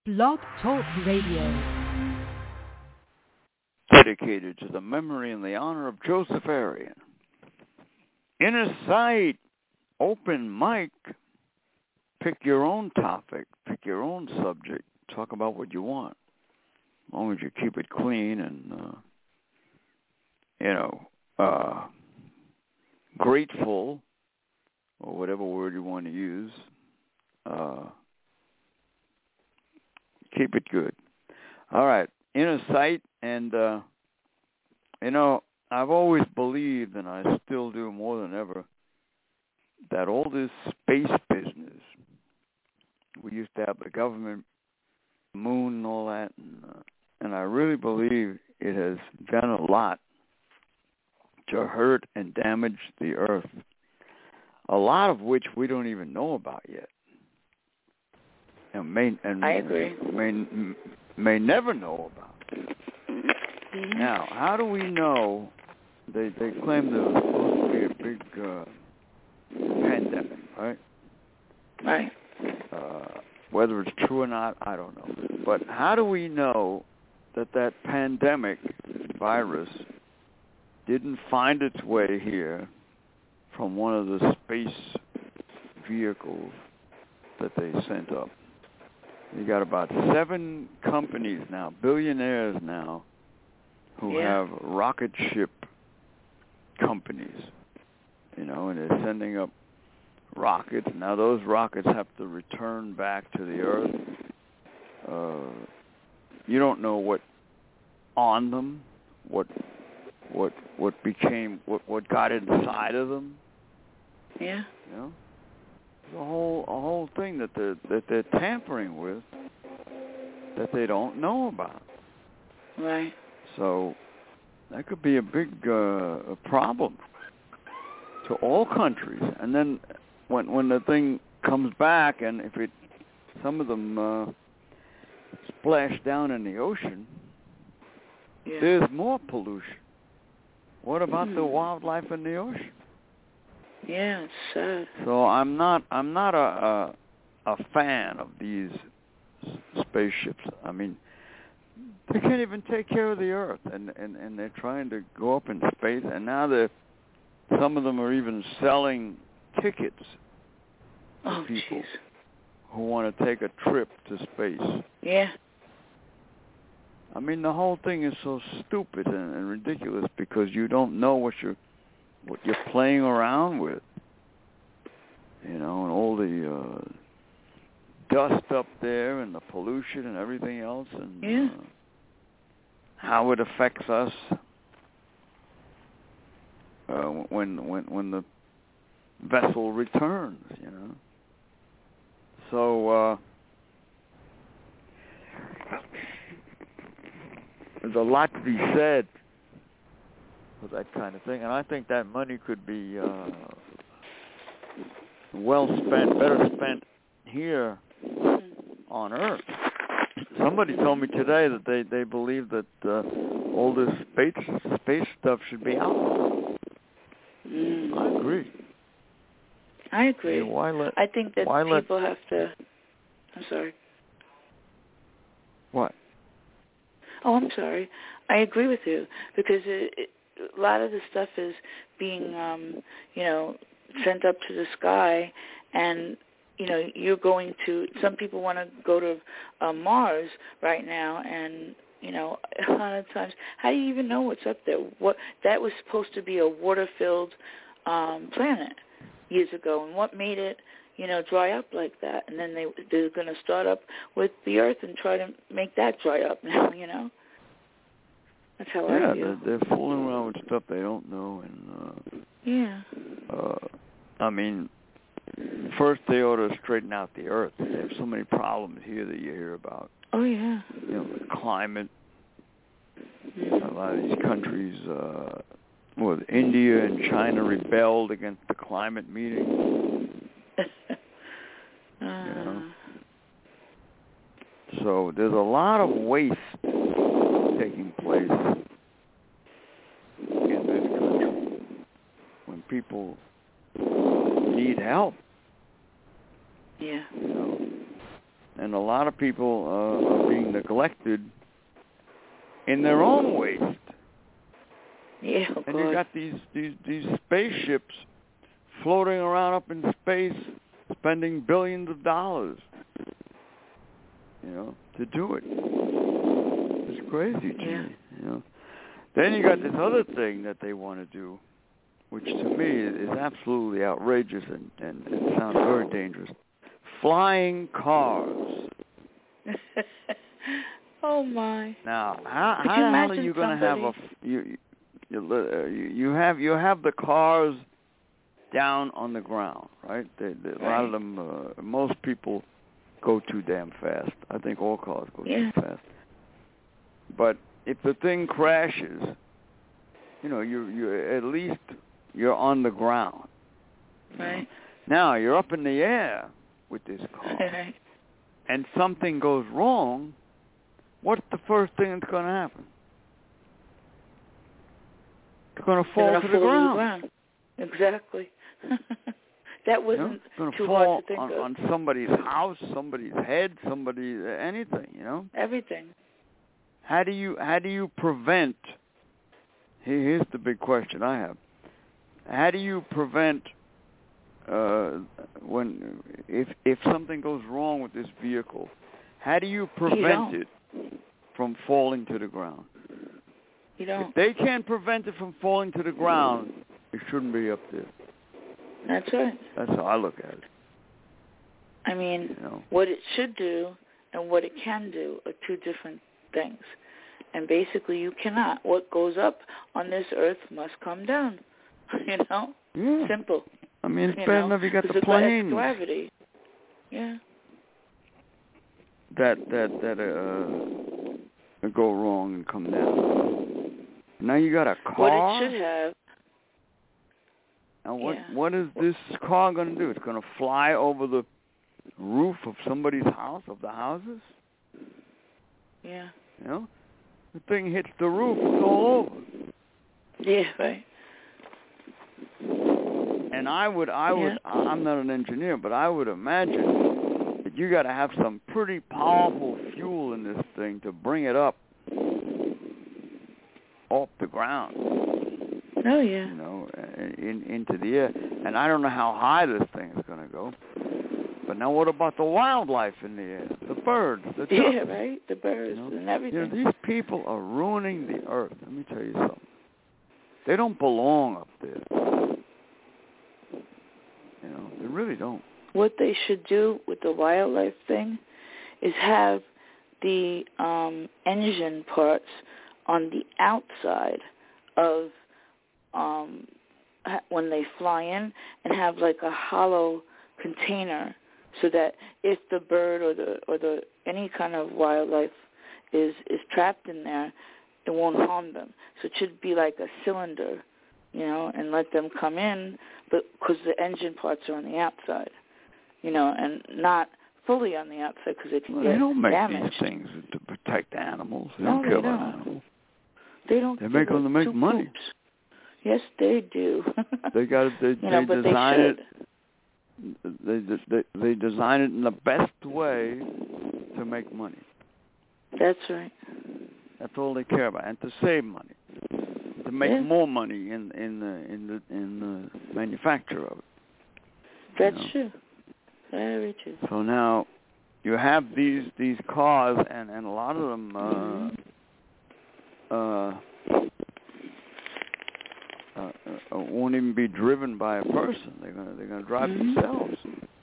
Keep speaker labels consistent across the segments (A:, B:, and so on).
A: Blog Talk Radio.
B: Dedicated to the memory and the honor of Joseph Arian. Inner Sight, open mic. Pick your own topic. Pick your own subject. Talk about what you want. As long as you keep it clean and, grateful, or whatever word you want to use. Keep it good. All right. Inner Sight, and, I've always believed, and I still do more than ever, that all this space business, we used to have the government, moon and all that, and I really believe it has done a lot to hurt and damage the Earth, a lot of which we don't even know about yet.
C: I agree.
B: May never know about.
C: Mm-hmm.
B: Now, how do we know? They claim there was supposed to be a big pandemic, right?
C: Right.
B: Whether it's true or not, I don't know. But how do we know that pandemic virus didn't find its way here from one of the space vehicles that they sent up? You got about 7 companies now, billionaires now, who have rocket ship companies, and they're sending up rockets. Now those rockets have to return back to the Earth. You don't know what on them, what got inside of them.
C: Yeah.
B: A whole thing that they're tampering with that they don't know about.
C: Right.
B: So that could be a big problem to all countries. And then when the thing comes back, and if some of them splash down in the ocean, there's more pollution. What about the wildlife in the ocean?
C: Yeah, it's sad.
B: So I'm not a fan of these spaceships. I mean, they can't even take care of the Earth, and they're trying to go up in space, and now some of them are even selling tickets to people who want to take a trip to space.
C: Yeah.
B: I mean, the whole thing is so stupid and ridiculous because you don't know what you're playing around with, and all the dust up there and the pollution and everything else, and how it affects us when the vessel returns, So there's a lot to be said for that kind of thing, and I think that money could be well spent, better spent here on Earth. Somebody told me today that they believe that all this space stuff should be out. I agree.
C: I agree. I think that people have to... I'm sorry.
B: What?
C: Oh, I'm sorry. I agree with you because a lot of the stuff is being, sent up to the sky, and you're going to. Some people want to go to Mars right now, and a lot of times, how do you even know what's up there? What that was supposed to be a water-filled planet years ago, and what made it, dry up like that? And then they're going to start up with the Earth and try to make that dry up now. That's how I feel.
B: They're fooling around with stuff they don't know, and I mean, first they ought to straighten out the Earth. They have so many problems here that you hear about.
C: Oh yeah.
B: The climate. A lot of these countries, India and China rebelled against the climate meeting. So there's a lot of waste taking place in this country when people need help.
C: Yeah.
B: and a lot of people are being neglected in their own waste.
C: Yeah,
B: and you got these spaceships floating around up in space, spending billions of dollars, to do it. It's crazy to me, Then you got this other thing that they want to do, which to me is absolutely outrageous and it sounds very dangerous. Flying cars.
C: Oh my!
B: Now, how the hell are you going to have you have the cars down on the ground, right? A lot of them, most people go too damn fast. I think all cars go too fast. But if the thing crashes, you at least you're on the ground.
C: Right.
B: Now you're up in the air with this car, and something goes wrong. What's the first thing that's going to happen? It's going to fall to the ground.
C: Exactly. That wasn't too
B: fall
C: hard to think of.
B: On somebody's house, somebody's head, anything,
C: Everything.
B: How do you prevent? Here's the big question I have. How do you prevent if something goes wrong with this vehicle? How do you prevent it from falling to the ground?
C: You don't.
B: If they can't prevent it from falling to the ground, it shouldn't be up there.
C: That's right.
B: That's how I look at it.
C: I mean, what it should do and what it can do are two different things. And basically, you cannot. What goes up on this earth must come down.
B: Yeah.
C: Simple.
B: I mean, it's bad enough you got the planes.
C: Gravity. Yeah.
B: That go wrong and come down. Now you got a car.
C: What it should have.
B: And what is this car going to do? It's going to fly over the roof of somebody's house, of the houses?
C: Yeah.
B: The thing hits the roof, it's all over.
C: Yeah, right.
B: And I'm not an engineer, but I would imagine that you got to have some pretty powerful fuel in this thing to bring it up off the ground.
C: Oh, yeah.
B: Into the air. And I don't know how high this thing is going to go. But now what about the wildlife in the air? The birds, the ducks.
C: Yeah, right? The birds and everything.
B: These people are ruining the earth. Let me tell you something. They don't belong up there. They really don't.
C: What they should do with the wildlife thing is have the engine parts on the outside of when they fly in, and have like a hollow container, so that if the bird or the any kind of wildlife is trapped in there, it won't harm them. So it should be like a cylinder, and let them come in, but because the engine parts are on the outside, and not fully on the outside because it can get damaged.
B: They don't make these things to protect animals. They don't kill animals.
C: They don't.
B: They make them to make money.
C: Poops. Yes, they do.
B: They design it. They design it in the best way to make money.
C: That's right.
B: That's all they care about, and to save money, to make more money in the manufacture of it.
C: That's true. Very true.
B: So now you have these cars, and a lot of them won't even be driven by a person. They're gonna drive themselves.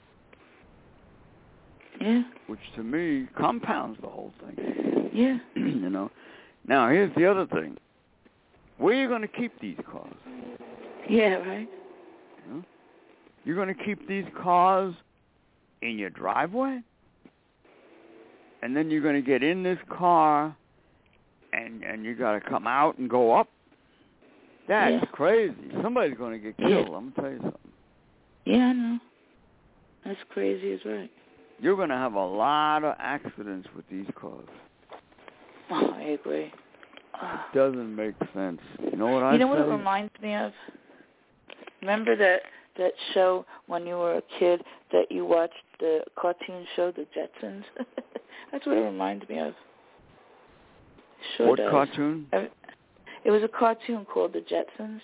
C: Yeah.
B: Which to me compounds the whole thing.
C: Yeah.
B: Now here's the other thing. Where are you going to keep these cars?
C: Yeah, right.
B: You're going to keep these cars in your driveway? And then you're going to get in this car and you got to come out and go up? That's crazy. Somebody's going to get killed. I'm going to tell you something.
C: Yeah, I know. That's crazy as right.
B: You're going to have a lot of accidents with these cars.
C: Oh, I agree.
B: It doesn't make sense. You know what I say?
C: You know what it reminds me of? Remember that that show when you were a kid that you watched the cartoon show, The Jetsons? That's what it reminds me of. Sure
B: what
C: does.
B: cartoon?
C: It was a cartoon called The Jetsons.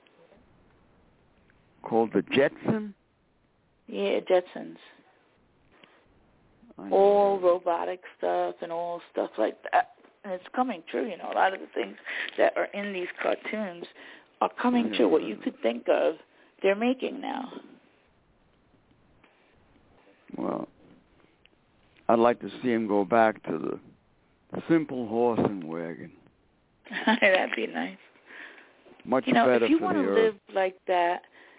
B: Called The Jetson?
C: Yeah, Jetsons. All robotic stuff and all stuff like that. And it's coming true, you know. A lot of the things that are in these cartoons are coming true. What you could think of, they're making now.
B: Well, I'd like to see him go back to the simple horse and wagon.
C: That'd be nice.
B: Much better
C: if you
B: for
C: want
B: the
C: to
B: earth.
C: live like that,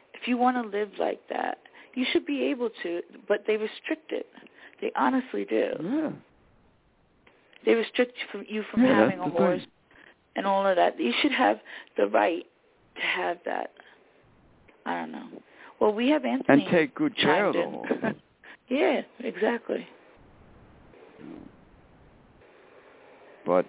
C: you should be able to, but they restrict it. They honestly do.
B: Yeah.
C: They restrict you from having a horse
B: thing.
C: and all of that. You should have the right to have that. I don't know. Well, we have Anthony.
B: And take good care of the horse.
C: Yeah, exactly.
B: But,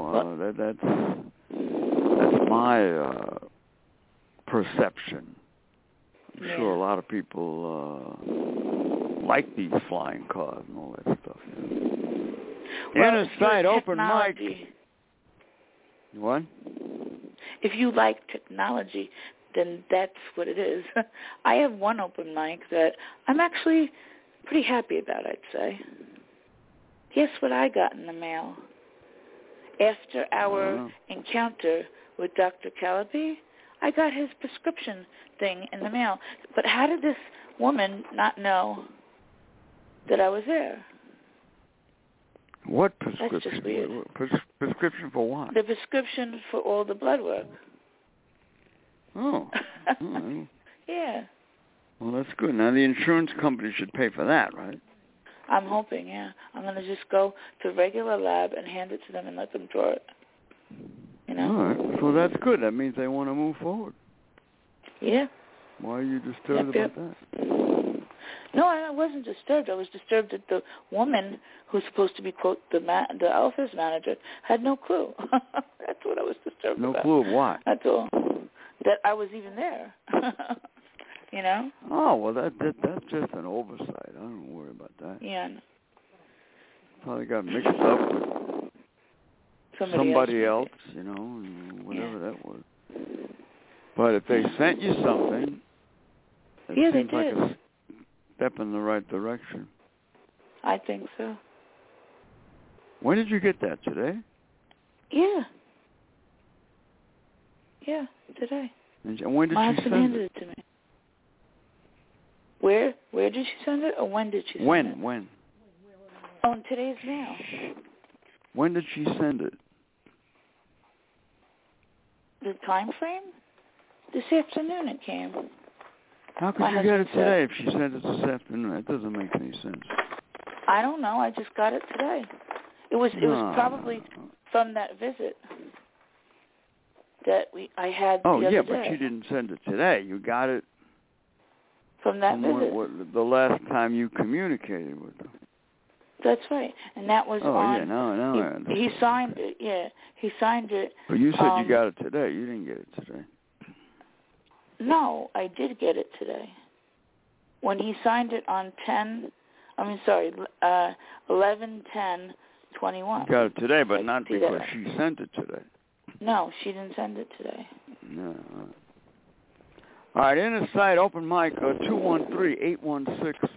B: that's my perception. I'm sure a lot of people like these flying cars and all that stuff.
C: Well,
B: Inner Sight Open Mic. What?
C: If you like technology, then that's what it is. I have one open mic that I'm actually pretty happy about, I'd say. Guess what I got in the mail? After our encounter with Dr. Calabi, I got his prescription thing in the mail. But how did this woman not know that I was there?
B: What prescription?
C: That's just weird.
B: Prescription for what?
C: The prescription for all the blood work.
B: Oh.
C: Yeah.
B: Well, that's good. Now, the insurance company should pay for that, right?
C: I'm hoping, yeah. I'm going to just go to a regular lab and hand it to them and let them draw it. You know?
B: All right. So that's good. That means they want to move forward.
C: Yeah.
B: Why are you disturbed about that?
C: No, I wasn't disturbed. I was disturbed that the woman who's supposed to be, quote, the office manager had no clue. That's what I was disturbed about.
B: No clue of what?
C: That's all. That I was even there. You know?
B: Oh, well, that's just an oversight. I don't worry about that.
C: Yeah.
B: Probably got mixed up with somebody else, and whatever that was. But if they sent you something, it seems like a step in the right direction.
C: I think so.
B: When did you get that, today?
C: Yeah. Yeah, today.
B: And when did
C: My
B: she
C: husband
B: send
C: handed it to me. Where did she send it, or when did she send it?
B: When?
C: Oh, in today's mail.
B: When did she send it?
C: The time frame? This afternoon it came.
B: How could you get it today if she sent it this afternoon? That doesn't make any sense.
C: I don't know. I just got it today. It was probably from that visit that I had the other day.
B: But you didn't send it today. You got it
C: from that visit.
B: The last time you communicated with them.
C: That's right. And that was
B: on...
C: he signed it, He signed it.
B: But you said you got it today. You didn't get it today.
C: No, I did get it today. When he signed it on 11/10/21.
B: You got it today, but not because she sent it today.
C: No, she didn't send it today.
B: No. All right, Inner Sight Open Mic, 213-816-1650,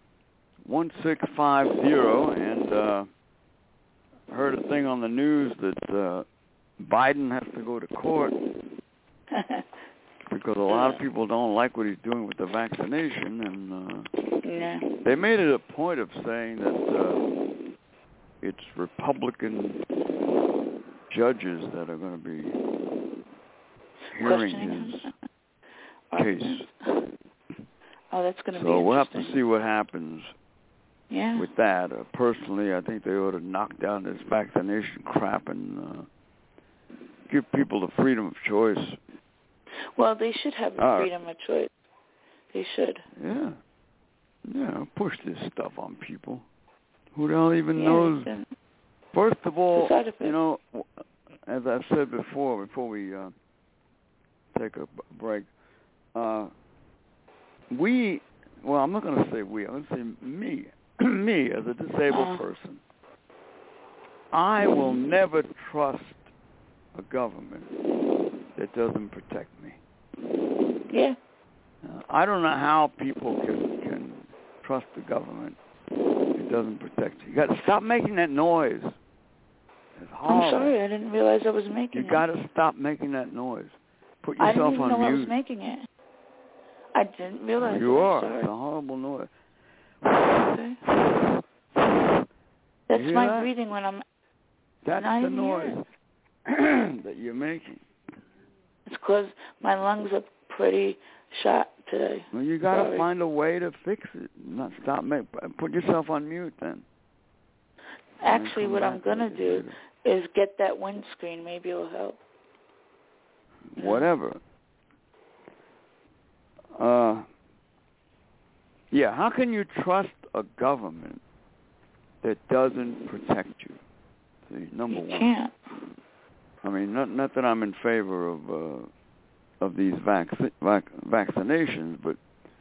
B: and heard a thing on the news that Biden has to go to court because a lot of people don't like what he's doing with the vaccination, and they made it a point of saying that it's Republican judges that are going to be hearing his case.
C: Oh, that's going to be
B: So we'll have to see what happens with that. Personally, I think they ought to knock down this vaccination crap and give people the freedom of choice.
C: Well, they should have the freedom of choice. They should.
B: Yeah, push this stuff on people. Who the hell even knows? First of all, as I've said before we take a break, well, I'm not going to say we, I'm going to say me, me as a disabled person, I will never trust a government that doesn't protect me.
C: Yeah.
B: I don't know how people can trust the government if it doesn't protect you. You got to stop making that noise. It's horrible.
C: I'm sorry, I didn't realize I was making it.
B: You got to stop making that noise. Put
C: I
B: yourself
C: didn't even
B: on
C: know
B: mute.
C: I was making it. I didn't realize
B: You
C: it.
B: are.
C: Sorry.
B: It's a horrible noise.
C: Okay. That's my
B: that?
C: breathing when I'm
B: That's
C: not
B: the
C: even
B: noise that you're making.
C: It's because my lungs are pretty shot today.
B: Well, you got to find a way to fix it. Not stop. Put yourself on mute then.
C: Actually, what I'm going to do is get that windscreen. Maybe it'll help.
B: Whatever. Yeah, how can you trust a government that doesn't protect you? See, number one.
C: You can't.
B: I mean, not that I'm in favor of these vaccinations, but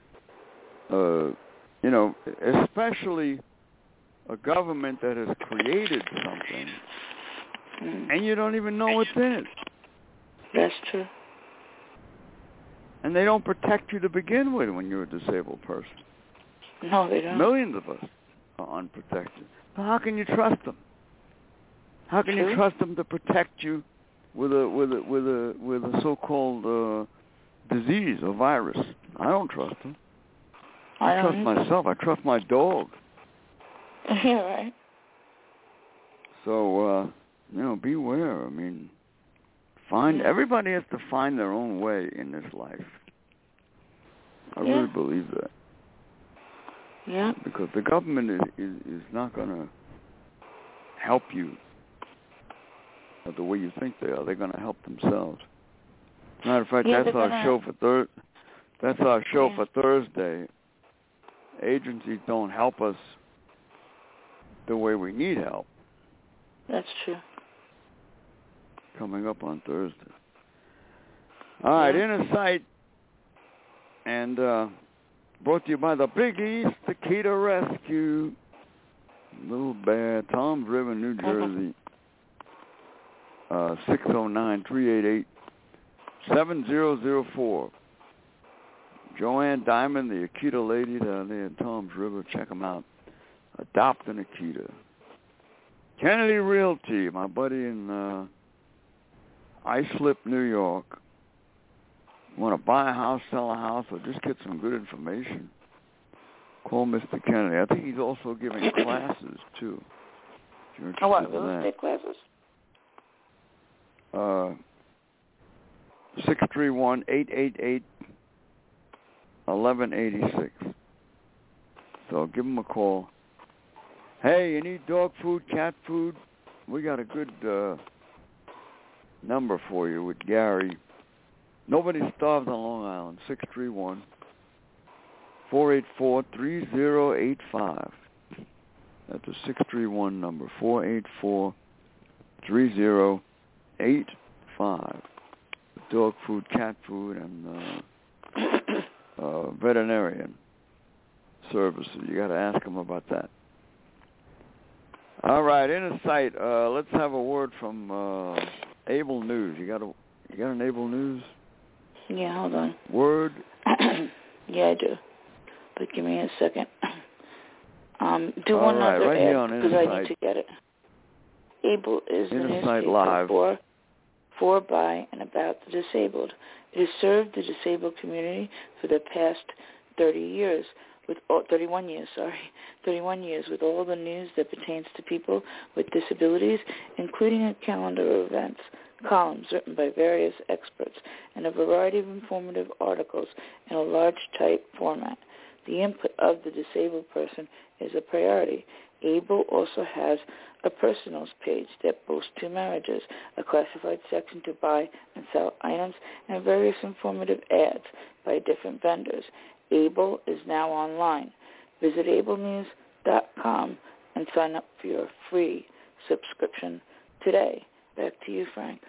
B: you know, especially a government that has created something and you don't even know what's in it.
C: That's true.
B: And they don't protect you to begin with when you're a disabled person.
C: No, they don't.
B: Millions of us are unprotected. So how can you trust them? How can you trust them to protect you with a so-called disease or virus? I don't trust them. I trust myself. I trust my dog.
C: Yeah, right.
B: So you know, beware. I mean, everybody has to find their own way in this life. I really believe that.
C: Yeah.
B: Because the government is not going to help you the way you think they are. They're going to help themselves. Matter of fact, that's our show for That's our show for Thursday. Agencies don't help us the way we need help.
C: That's true.
B: Coming up on Thursday. All right, Inner Sight, and brought to you by the Big East Akita Rescue. Little Bear, Toms River, New Jersey. 609-388-7004. Joanne Diamond, the Akita lady down there in Toms River. Check them out. Adopt an Akita. Kennedy Realty, my buddy in Islip, New York. Want to buy a house, sell a house, or just get some good information? Call Mr. Kennedy. I think he's also giving classes, too.
C: Oh, what, real estate classes?
B: 631-888-1186. So give him a call. Hey, you need dog food, cat food? We got a good number for you with Gary. Nobody starves on Long Island. 631-484-3085. That's a 631 number. 484-3085. Dog food, cat food, and veterinarian services. You got to ask them about that. All right, Inner Sight. Let's have a word from Able News. You got an Able News?
C: Yeah, hold on.
B: Word?
C: Yeah, I do. But give me a second. Do one other ad because I need to get it. Able is the newspaper for, by, and about the disabled. It has served the disabled community for the past 31 years with all the news that pertains to people with disabilities, including a calendar of events, columns written by various experts, and a variety of informative articles in a large type format. The input of the disabled person is a priority. Able also has a personals page that boasts 2 marriages, a classified section to buy and sell items, and various informative ads by different vendors. Able is now online. Visit ablenews.com and sign up for your free subscription today. Back to you, Frank.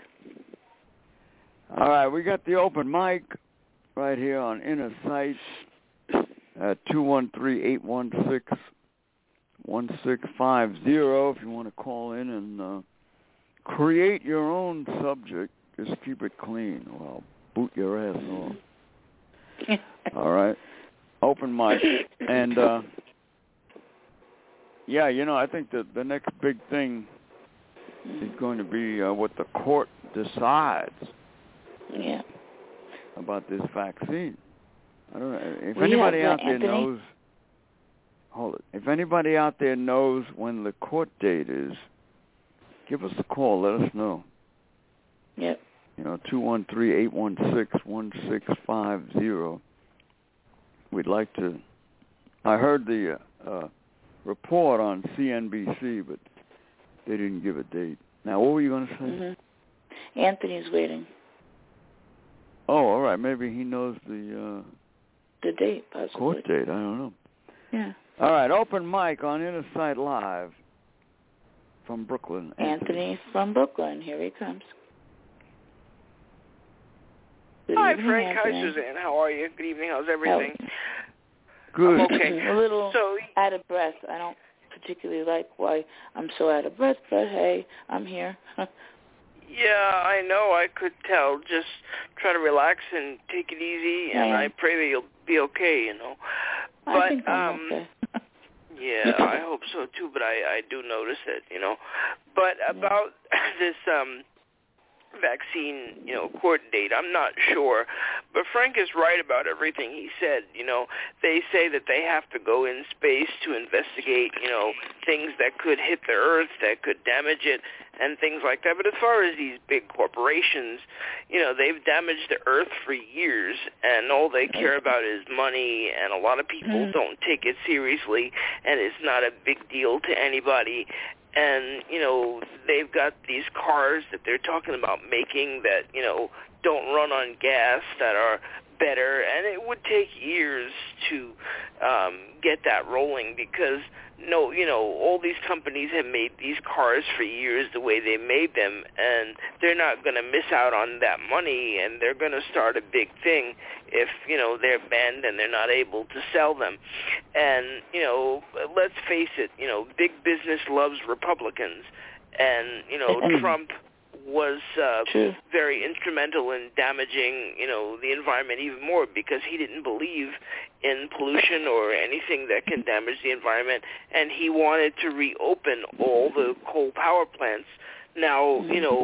B: All right, we got the open mic right here on Inner Sight. at 213-816-1650 if you want to call in and create your own subject. Just keep it clean or I'll boot your ass off. All right? Open mic. And, yeah, you know, I think that the next big thing is going to be what the court decides about this vaccine. I don't know. If anybody out there knows, hold it. If anybody out there knows when the court date is, give us a call. Let us know.
C: Yep.
B: You know, 213-816-1650. We'd like to. I heard the report on CNBC, but they didn't give a date. Now, what were you going to say?
C: Mm-hmm. Anthony's waiting.
B: Oh, all right. Maybe he knows the
C: date, possibly.
B: Court date. I don't know.
C: Yeah.
B: All right. Open mic on Inner Sight Live from Brooklyn.
C: Anthony from Brooklyn. Here he comes. Good
D: Hi,
C: evening,
D: Frank.
C: Anthony.
D: Hi, Suzanne. How are you? Good evening. How's everything?
B: Good.
D: I'm okay.
C: A little out of breath. I don't particularly like why I'm so out of breath, but hey, I'm here.
D: Yeah, I know. I could tell. Just try to relax and take it easy, and I pray that you'll be okay, you know. But,
C: I think I'm okay.
D: Yeah, I hope so, too, but I do notice it, you know. But about this vaccine, you know, court date, I'm not sure. But Frank is right about everything he said. You know, they say that they have to go in space to investigate, you know, things that could hit the Earth, that could damage it, and things like that. But as far as these big corporations, you know, they've damaged the Earth for years, and all they care about is money, and a lot of people don't take it seriously, and it's not a big deal to anybody. And, you know, they've got these cars that they're talking about making that, you know, don't run on gas, that are better. And it would take years to get that rolling because, no, you know, all these companies have made these cars for years the way they made them, and they're not going to miss out on that money, and they're going to start a big thing if, you know, they're banned and they're not able to sell them. And, you know, let's face it, you know, big business loves Republicans, and, you know, Trump was very instrumental in damaging, you know, the environment even more because he didn't believe in pollution or anything that can damage the environment, and he wanted to reopen all the coal power plants. Now, you know,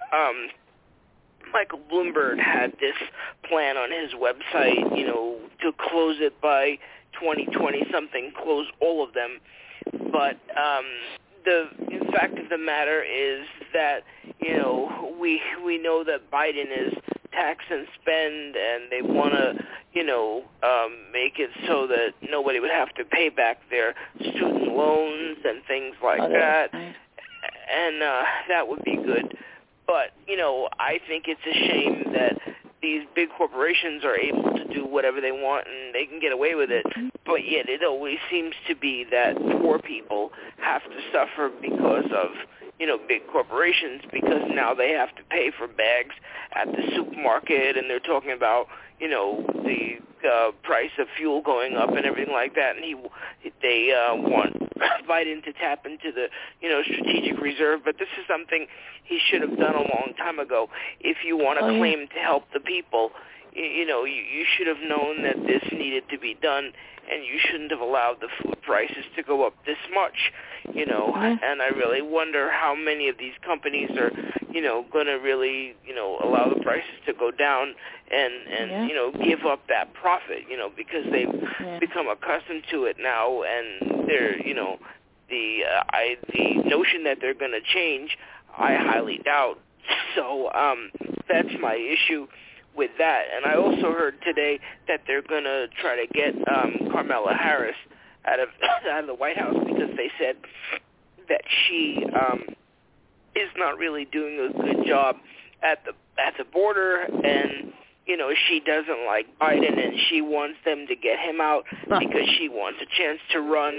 D: Michael Bloomberg had this plan on his website, you know, to close it by 2020-something, close all of them. But the fact of the matter is that, you know, we know that Biden is tax and spend, and they want to, you know, make it so that nobody would have to pay back their student loans and things like that. And that would be good. But, you know, I think it's a shame that these big corporations are able to do whatever they want and they can get away with it, but yet it always seems to be that poor people have to suffer because of, you know, big corporations, because now they have to pay for bags at the supermarket, and they're talking about, you know, the price of fuel going up and everything like that, and they want Biden to tap into the, you know, strategic reserve, but this is something he should have done a long time ago. If you want to claim to help the people, you know, you should have known that this needed to be done, and you shouldn't have allowed the food prices to go up this much, you know, and I really wonder how many of these companies are, you know, going to really, you know, allow the prices to go down and you know, give up that profit, you know, because they've become accustomed to it now, and they're, you know, the notion that they're going to change, I highly doubt. So that's my issue with that. And I also heard today that they're going to try to get Kamala Harris out of the White House because they said that she is not really doing a good job at the border, and, you know, she doesn't like Biden, and she wants them to get him out because she wants a chance to run,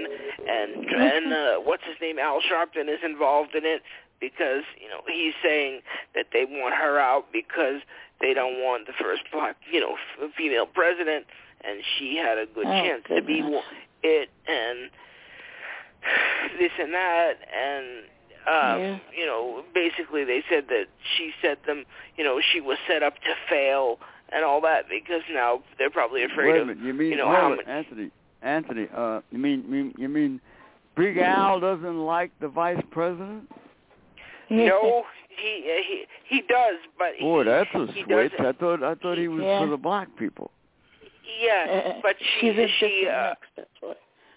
D: and what's his name, Al Sharpton is involved in it because, you know, he's saying that they want her out because they don't want the first black, you know, female president, and she had a good chance to be it, and this and that, and you know, basically they said that she set them, you know, she was set up to fail and all that, because now they're probably afraid of,
B: you mean,
D: you know, how much.
B: Anthony, you mean Big Al doesn't like the vice president?
D: No, he does, but
B: boy, that's a switch. I thought he was for the black people.
D: Yeah, but
C: she's that's why.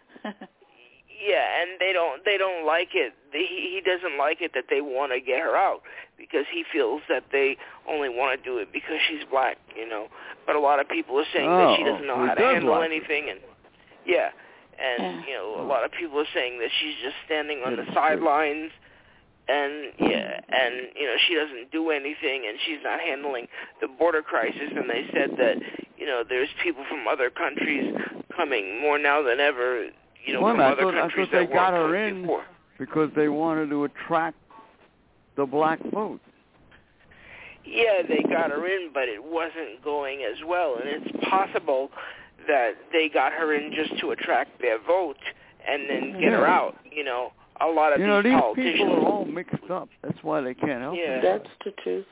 D: Yeah, and they don't like it. He doesn't like it that they want to get her out, because he feels that they only want to do it because she's black, you know. But a lot of people are saying that she doesn't know how to handle anything, and you know, a lot of people are saying that she's just standing on the sidelines, and you know, she doesn't do anything, and she's not handling the border crisis. And they said that, you know, there's people from other countries coming more now than ever. You know, from other countries
B: I thought they got her in before, because they wanted to attract the black vote.
D: Yeah, they got her in, but it wasn't going as well, and it's possible that they got her in just to attract their vote and then get her out. You know, a lot of these politicians,
B: people are all mixed up. That's why they can't help it.
C: That's the truth.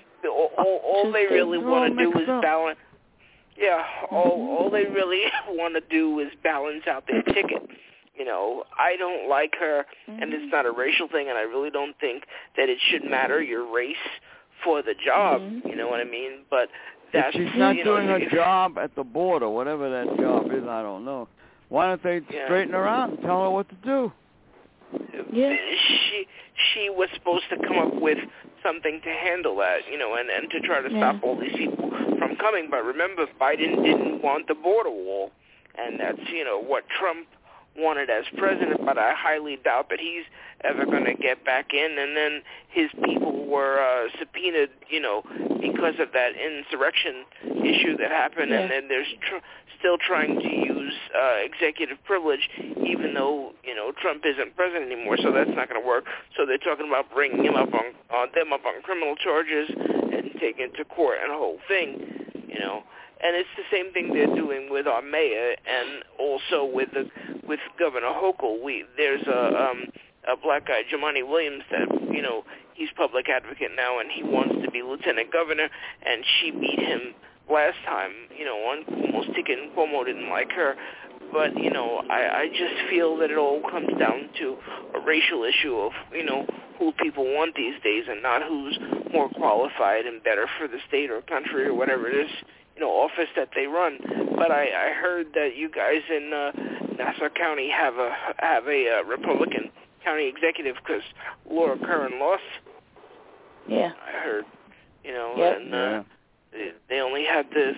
D: All they really want to do is balance. Yeah, all they really want to do is balance out their ticket. You know, I don't like her, and it's not a racial thing, and I really don't think that it should matter your race for the job. You know what I mean? But that's,
B: if she's not doing her job at the border, whatever that job is, I don't know. Why don't they straighten her out and tell her what to do?
C: Yeah.
D: She was supposed to come up with something to handle that, you know, and to try to stop all these people from coming. But remember, Biden didn't want the border wall, and that's, you know, what Trump wanted as president, but I highly doubt that he's ever going to get back in. And then his people were subpoenaed, you know, because of that insurrection issue that happened, and then there's still trying to use executive privilege, even though, you know, Trump isn't president anymore, so that's not going to work. So they're talking about bringing him up on criminal charges and taking to court and the whole thing, you know. And it's the same thing they're doing with our mayor and also with Governor Hochul. There's a black guy, Jumaane Williams, that, you know, he's public advocate now, and he wants to be lieutenant governor, and she beat him last time, you know, on Cuomo's ticket, and Cuomo didn't like her. But, you know, I just feel that it all comes down to a racial issue of, you know, who people want these days and not who's more qualified and better for the state or country or whatever it is, you know, office that they run. But I heard that you guys in Nassau County have a Republican county executive because Laura Curran lost.
C: Yeah.
D: I heard, you know, and they only had the,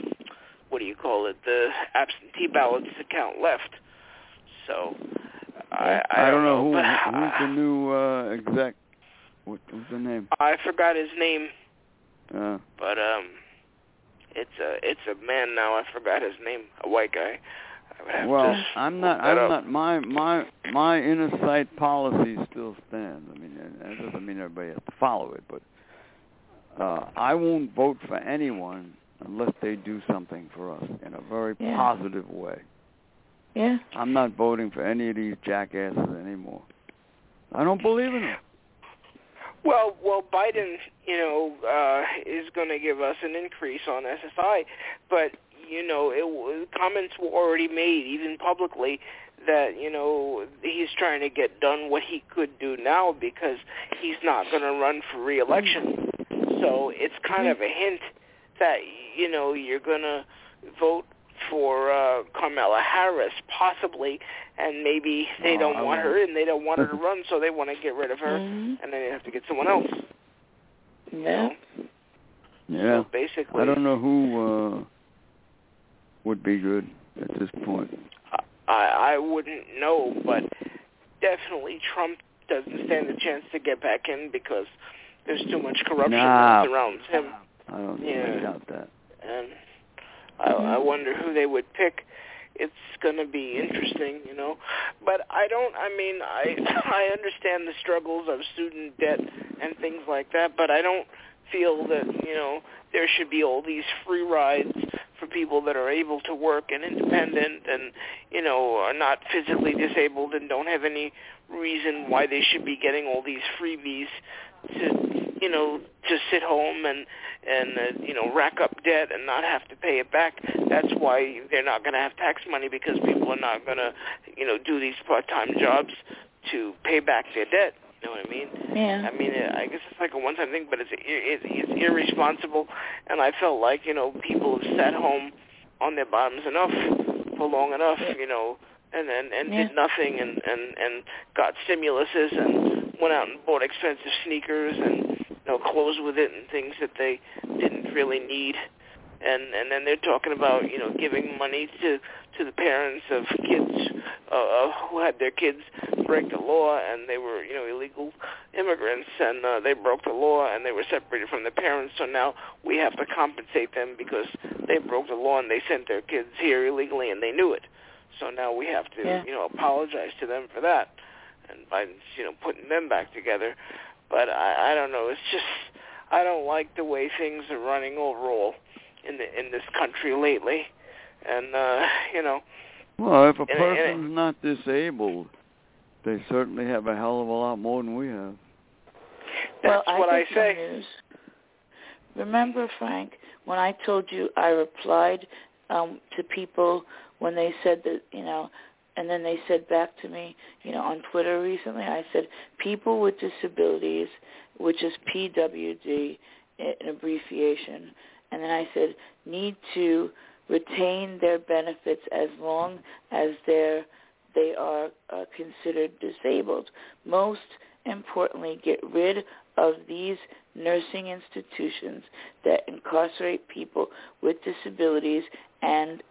D: the absentee ballots to count left. So I don't know.
B: Who's the new exec? What's the name?
D: I forgot his name.
B: But
D: it's a man now. I forgot his name. A white guy.
B: I'm not. My inner sight policy still stands. I mean, that doesn't mean everybody has to follow it, but I won't vote for anyone unless they do something for us in a very positive way.
C: Yeah.
B: I'm not voting for any of these jackasses anymore. I don't believe in them.
D: Well, Biden, you know, is going to give us an increase on SSI, but, you know, comments were already made, even publicly, that, you know, he's trying to get done what he could do now because he's not going to run for re-election. So it's kind of a hint that, you know, you're going to vote for Kamala Harris, possibly, and maybe they don't want her and they don't want her to run, so they want to get rid of her, and then they have to get someone else.
C: Yeah.
B: Yeah.
D: So basically,
B: I don't know who would be good at this point.
D: I wouldn't know, but definitely Trump doesn't stand a chance to get back in because there's too much corruption that surrounds him.
B: I don't doubt that.
D: And I wonder who they would pick. it's going to be interesting, you know. But I understand the struggles of student debt and things like that, but I don't feel that, you know, there should be all these free rides for people that are able to work and independent and, you know, are not physically disabled and don't have any reason why they should be getting all these freebies to, you know, to sit home and you know, rack up debt and not have to pay it back. That's why they're not going to have tax money, because people are not going to, you know, do these part-time jobs to pay back their debt. You know what I mean?
C: Yeah.
D: I mean, I guess it's like a one-time thing, but it's irresponsible. And I felt like, you know, people have sat home on their bottoms enough for long enough, you know, and did nothing and got stimuluses and went out and bought expensive sneakers and, you know, clothes with it and things that they didn't really need. And then they're talking about, you know, giving money to the parents of kids who had their kids break the law, and they were, you know, illegal immigrants, and they broke the law and they were separated from their parents. So now we have to compensate them because they broke the law and they sent their kids here illegally and they knew it. So now we have to, you know, apologize to them for that, and by, you know, putting them back together. But I don't know. It's just, I don't like the way things are running overall in this country lately, and you know.
B: Well, if a person's not disabled, they certainly have a hell of a lot more than we have.
D: That's what I say.
C: News. Remember, Frank, when I told you I replied to people when they said that, you know, and then they said back to me, you know, on Twitter recently, I said, people with disabilities, which is PWD, an abbreviation, and then I said, need to retain their benefits as long as they are considered disabled. Most importantly, get rid of these nursing institutions that incarcerate people with disabilities and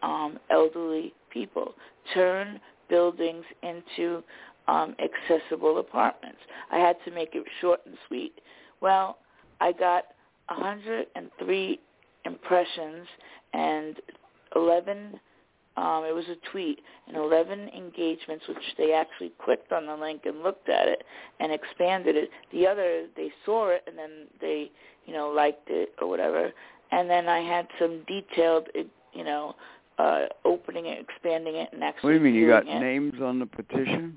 C: elderly people. Turn buildings into accessible apartments. I had to make it short and sweet. Well, I got 103 impressions and 11, it was a tweet, and 11 engagements, which they actually clicked on the link and looked at it and expanded it. The other, they saw it and then they, you know, liked it or whatever. And then I had some detailed, you know, opening it, expanding it, and actually
B: What do you mean, you got
C: it.
B: names on the petition?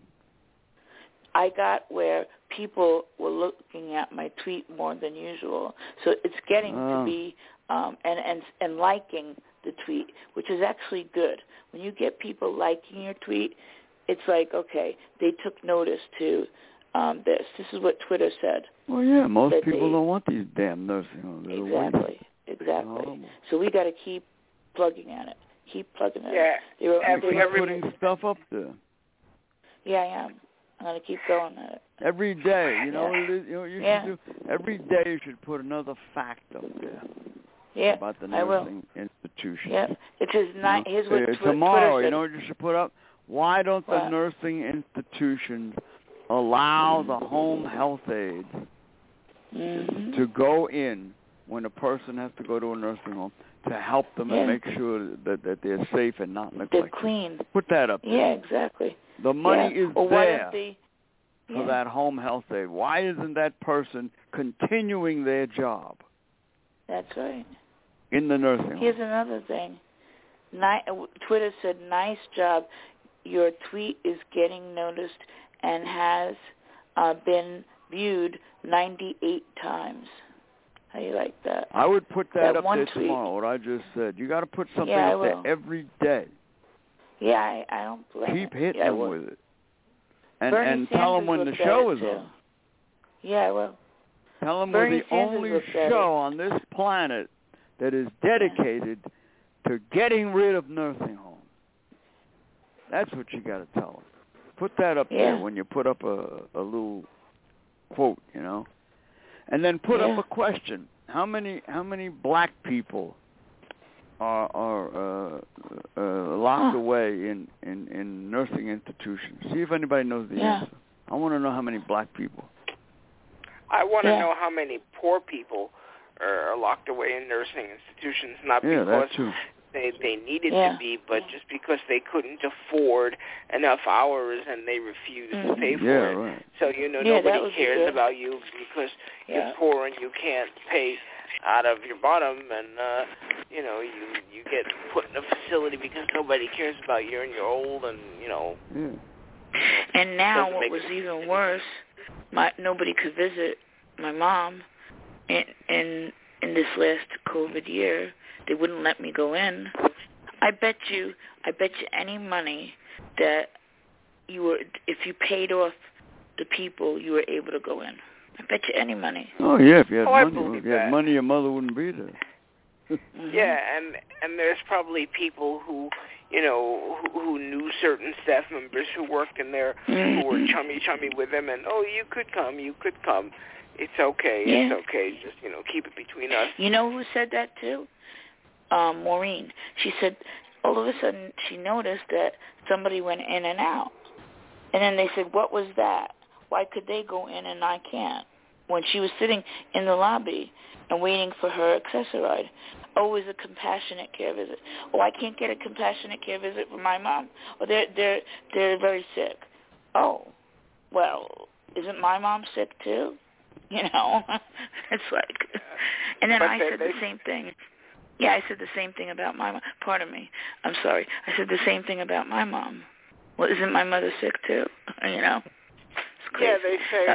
C: I got where people were looking at my tweet more than usual. So it's getting to be, and liking the tweet, which is actually good. When you get people liking your tweet, it's like, okay, they took notice to this. This is what Twitter said.
B: Well, yeah, most people don't want these damn nursing homes.
C: Exactly. So we got to keep plugging at it. Keep plugging at it.
B: Keep putting stuff up there.
C: Yeah, I am. I'm going to keep going at it.
B: Every day, you know, you know what you should do? Every day you should put another fact up there about the nursing institution.
C: Yeah, it is not. Here's what
B: tomorrow,
C: Twitter said.
B: You know what you should put up? Why don't the nursing institutions allow the home health aides to go in when a person has to go to a nursing home to help them and make sure that they're safe and not neglected?
C: They're clean.
B: Put that up there.
C: Yeah, exactly.
B: The money is there for that home health aide. Why isn't that person continuing their job?
C: That's right.
B: In the nursing home.
C: Here's another thing. Twitter said, nice job. Your tweet is getting noticed and has been viewed 98 times. How do you like that?
B: I would put that up there
C: tweet.
B: Tomorrow, what I just said. You got to put something up there every day.
C: Yeah, I don't blame
B: Keep hitting them with it. And
C: tell
B: them when the show is on.
C: Yeah, I will.
B: Tell them we're the only show on this planet that is dedicated to getting rid of nursing homes. That's what you got to tell them. Put that up there when you put up a little quote, you know. And then put up a question. How many black people are locked away in nursing institutions? See if anybody knows the answer. I want to know how many black people.
D: I want to know how many poor people are locked away in nursing institutions, not because they needed to be, but just because they couldn't afford enough hours and they refused to pay for it.
B: Right.
D: So, nobody cares about you because you're poor and you can't pay out of your bottom, and, you get put in a facility because nobody cares about you and you're old and,
C: And now what was even worse, nobody could visit my mom in this last COVID year. They wouldn't let me go in. I bet you any money that if you paid off the people, you were able to go in. I bet you any money.
B: Oh yeah, if you had money, your mother wouldn't be there.
D: Yeah, and there's probably people who who knew certain staff members who worked in there who were chummy with them, and you could come. It's okay.
C: Yeah.
D: It's okay. Just keep it between us.
C: You know who said that too? Maureen. She said all of a sudden she noticed that somebody went in and out, and then they said, "What was that? Why could they go in and I can't?" When she was sitting in the lobby and waiting for her accessoride. Oh, it was a compassionate care visit. Oh, I can't get a compassionate care visit for my mom. Oh, they're very sick. Oh, well, isn't my mom sick too? It's like, and then I said the same thing. Yeah, I said the same thing about my mom. Pardon me. I'm sorry. I said the same thing about my mom. Well, isn't my mother sick too? It's crazy.
D: Yeah, they say,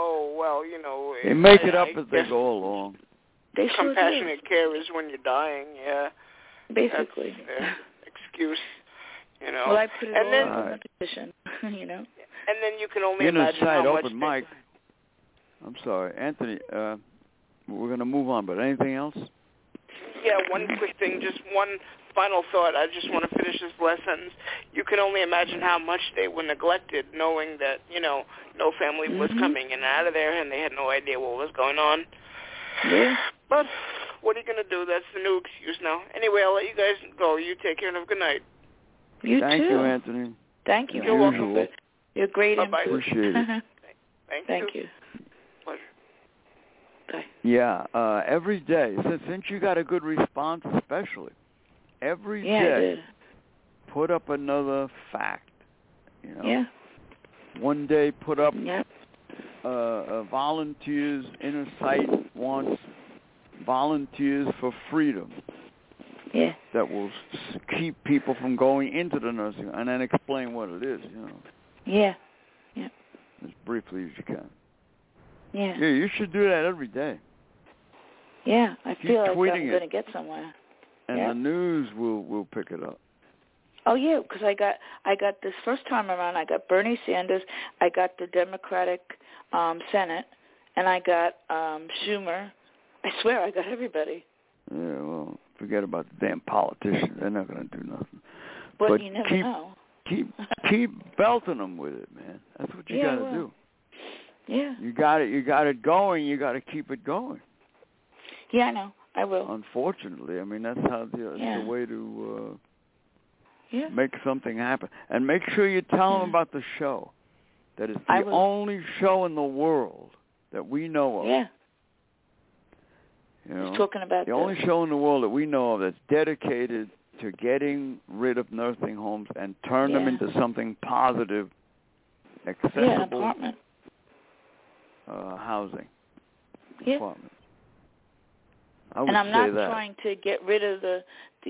B: they make it up as they go along.
C: They sure
D: compassionate care is when you're dying, yeah.
C: Basically.
D: That's their excuse,
C: Well, I put it all in the petition,
D: And then you can only imagine how much...
B: open mic. I'm sorry, Anthony, we're going to move on, but anything else?
D: Yeah, one quick thing, just one final thought. I just want to finish this last sentence. You can only imagine how much they were neglected, knowing that, no family was coming in and out of there, and they had no idea what was going on.
C: Yeah.
D: But what are you going to do? That's the new excuse now. Anyway, I'll let you guys go. You take care and have a good night.
C: You
B: Thank
C: too.
B: you, Anthony.
C: Thank you.
B: You're welcome.
C: You're great.
D: Bye-bye.
B: Appreciate it.
D: Thank you.
C: Pleasure. Bye.
B: Yeah, every day, since you got a good response especially, every day, put up another fact.
C: Yeah.
B: One day put up volunteers, Inner Sight wants volunteers for freedom.
C: Yeah.
B: That will keep people from going into the nursing home, and then explain what it is,
C: Yeah. Yeah.
B: As briefly as you can.
C: Yeah.
B: Yeah, you should do that every day.
C: Yeah, I feel like I'm
B: tweeting
C: going to get somewhere.
B: And the news will pick it up.
C: Oh yeah, because I got this first time around. I got Bernie Sanders, I got the Democratic Senate, and I got Schumer. I swear, I got everybody.
B: Yeah, well, forget about the damn politicians. They're not going to do nothing.
C: But you never know.
B: Keep belting them with it, man. That's what you got to do.
C: Yeah.
B: You got it going. You got to keep it going.
C: Yeah, I know. I will.
B: Unfortunately, I mean that's how the way to make something happen. And make sure you tell them about the show. That is the only show in the world that we know of.
C: Yeah. He's talking about
B: the only show in the world that we know of that's dedicated to getting rid of nursing homes and turn them into something positive, accessible
C: apartment.
B: Housing.
C: Yeah.
B: Apartments. I would
C: and I'm not
B: say that.
C: trying to get rid of the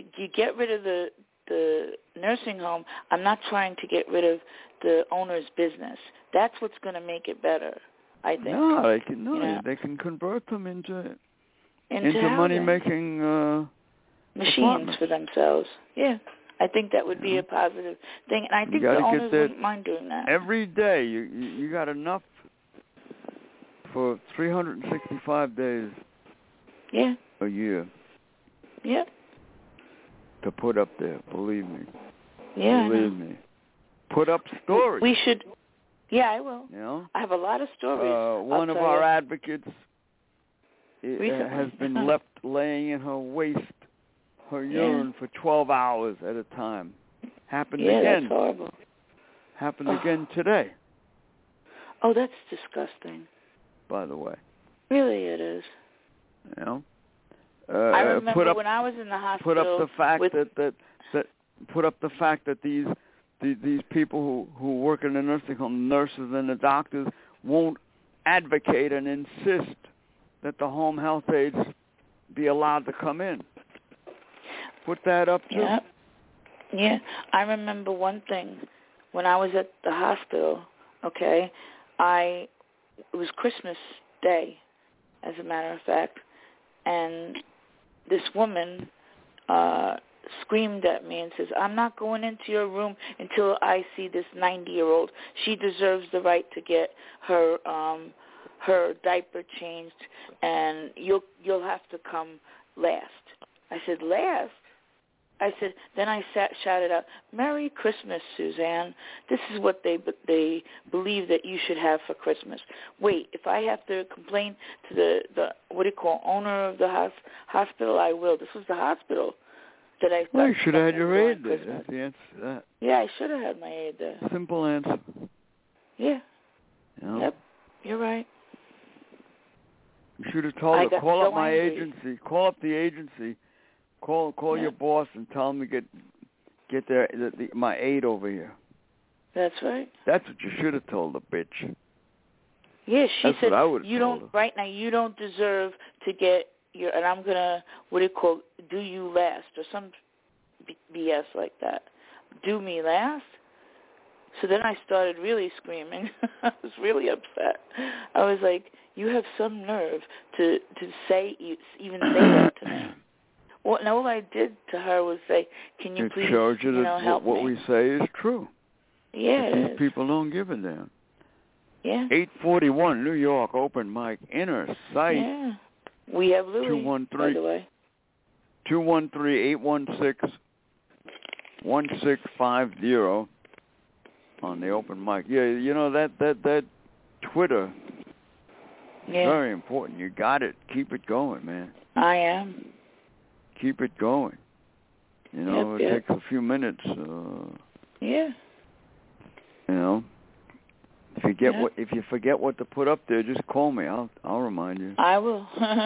C: nursing home. I'm not trying to get rid of the owner's business. That's what's going to make it better, I think.
B: No, they can convert them into money-making
C: machines for themselves. Yeah, I think that would be a positive thing, and I think the owners wouldn't mind doing that.
B: Every day, you got enough for 365 days.
C: Yeah.
B: A year.
C: Yeah.
B: To put up there, believe me.
C: Yeah.
B: Believe me. Put up stories.
C: We should. Yeah, I will. I have a lot of stories.
B: One of our advocates has been left laying in her waste, her urine for 12 hours at a time. Happened again.
C: Yeah, that's horrible.
B: Happened again today.
C: Oh, that's disgusting.
B: By the way.
C: Really, it is. I remember when I was in the hospital.
B: Put up the fact that put up the fact that these people who work in the nursing home, nurses and the doctors, won't advocate and insist that the home health aides be allowed to come in. Put that up too.
C: Yeah. I remember one thing when I was at the hospital. Okay, it was Christmas Day, as a matter of fact, and this woman screamed at me and says, "I'm not going into your room until I see this 90-year-old. She deserves the right to get her diaper changed, and you'll have to come last." I said, "Last?" I said, then I shouted out, "Merry Christmas, Suzanne. This is what they believe that you should have for Christmas." Wait, if I have to complain to the owner of the hospital, I will. This was the hospital that I thought.
B: Well, you should have had your aide there. That's the answer to that.
C: Yeah, I should have had my aide there.
B: Simple answer.
C: Yeah.
B: You know?
C: Yep, you're right.
B: You should have told her, call up my
C: angry.
B: agency. Call up the agency. Call your boss and tell them to get my aide over here.
C: That's right.
B: That's what you should have told the bitch.
C: Yeah, she said,
B: you don't
C: right now, you don't deserve to get your, and I'm going to, do you last, or some BS like that. Do me last? So then I started really screaming. I was really upset. I was like, you have some nerve to even say that to me. Well, all I did to her was say, "Can you please, help me?"
B: What we say is true.
C: Yeah,
B: these people don't give a damn.
C: Yeah.
B: 841 New York open mic, Inner Sight.
C: Yeah. We have Louis, by the way.
B: 213-816-1650 on the open mic. Yeah, that Twitter.
C: Yeah.
B: Very important. You got it. Keep it going, man.
C: I am.
B: Keep it going. It takes a few minutes.
C: Yeah.
B: If you forget what to put up there, just call me. I'll remind you.
C: I will.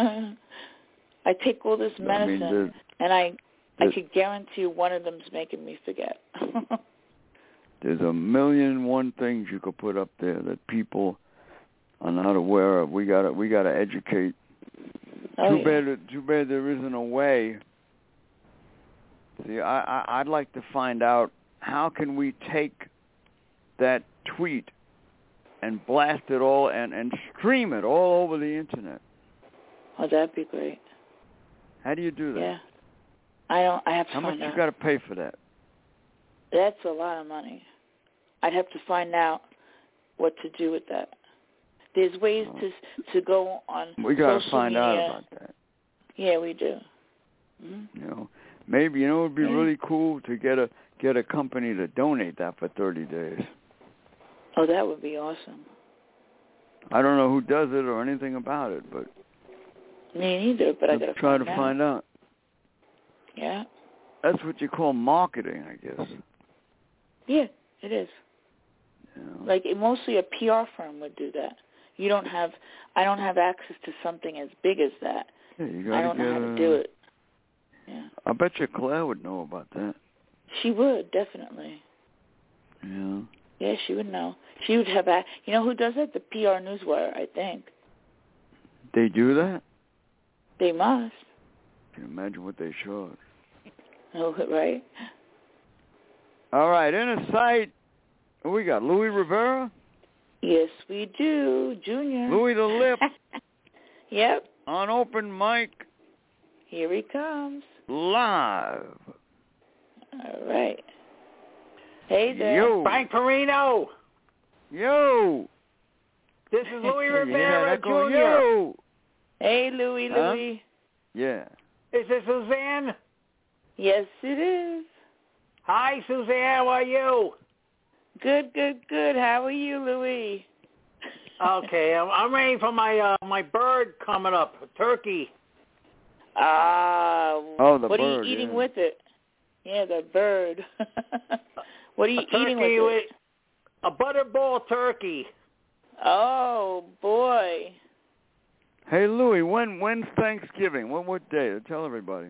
C: I take all this medicine, and I could guarantee one of them's making me forget.
B: There's 1,000,001 things you could put up there that people are not aware of. We gotta educate. Too bad there isn't a way. See, I'd like to find out, how can we take that tweet and blast it all and stream it all over the internet?
C: Oh, that'd be great.
B: How do you do that?
C: Yeah. I have to
B: How
C: find
B: much
C: out.
B: you got to pay for that?
C: That's a lot of money. I'd have to find out what to do with that. There's ways to go on
B: We got to find
C: media.
B: out about that.
C: Yeah, we do. Mm-hmm.
B: Maybe it would be really cool to get a company to donate that for 30 days.
C: Oh, that would be awesome.
B: I don't know who does it or anything about it, but
C: me neither. But I got to
B: try to find out.
C: Yeah.
B: That's what you call marketing, I guess.
C: Yeah, it is. Like mostly a PR firm would do that. I don't have access to something as big as that.
B: Yeah, you gotta
C: I don't know how to do it. Yeah.
B: I bet you Claire would know about that.
C: She would, definitely.
B: Yeah.
C: Yeah, she would know. She would have who does that? The PR Newswire, I think.
B: They do that?
C: They must.
B: Can you imagine what they showed?
C: Oh, right.
B: All right, Inner Sight. We got Louis Rivera.
C: Yes, we do, Junior.
B: Louis the Lip.
C: Yep.
B: On open mic.
C: Here he comes.
B: Live.
C: All right. Hey there.
B: Yo.
E: Frank Perino.
B: Yo.
E: This is Louis Rivera Jr.
B: Yo.
C: Hey, Louis.
B: Yeah.
E: Is this Suzanne?
C: Yes, it is.
E: Hi, Suzanne. How are you?
C: Good. How are you, Louis?
E: Okay, I'm ready for my bird coming up, turkey.
B: The
C: what
B: bird.
C: What are you eating with it? Yeah, the bird. What are you eating with it?
E: A butterball turkey.
C: Oh, boy.
B: Hey, Louie, when's Thanksgiving? What day? Tell everybody.